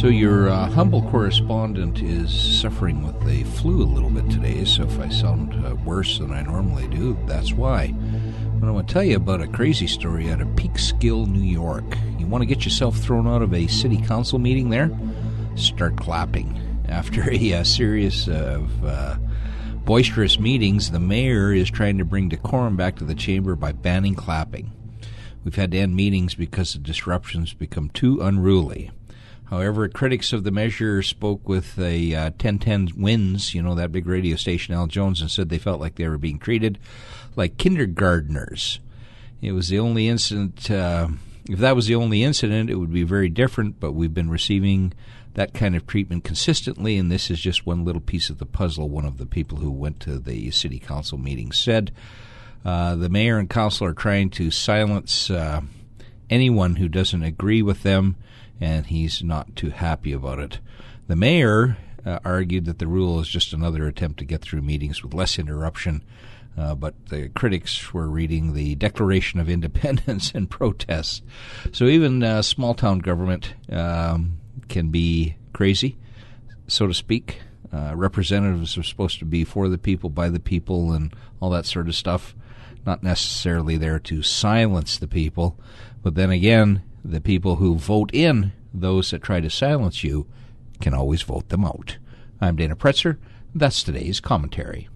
So your humble correspondent is suffering with the flu a little bit today, so if I sound worse than I normally do, that's why. But I want to tell you about a crazy story out of Peekskill, New York. You want to get yourself thrown out of a city council meeting there? Start clapping. After a series of boisterous meetings, the mayor is trying to bring decorum back to the chamber by banning clapping. We've had to end meetings because the disruptions become too unruly. However, critics of the measure spoke with a 1010 Wins, that big radio station, Al Jones, and said they felt like they were being treated like kindergartners. It was the only incident. If that was the only incident, it would be very different, but we've been receiving that kind of treatment consistently, and this is just one little piece of the puzzle, one of the people who went to the city council meeting said. The mayor and council are trying to silence anyone who doesn't agree with them, and he's not too happy about it. The mayor argued that the rule is just another attempt to get through meetings with less interruption, but the critics were reading the Declaration of Independence and protests. So even small-town government can be crazy, so to speak. Representatives are supposed to be for the people, by the people, and all that sort of stuff. Not necessarily there to silence the people, but then again, the people who vote in those that try to silence you can always vote them out. I'm Dana Pretzer. That's today's commentary.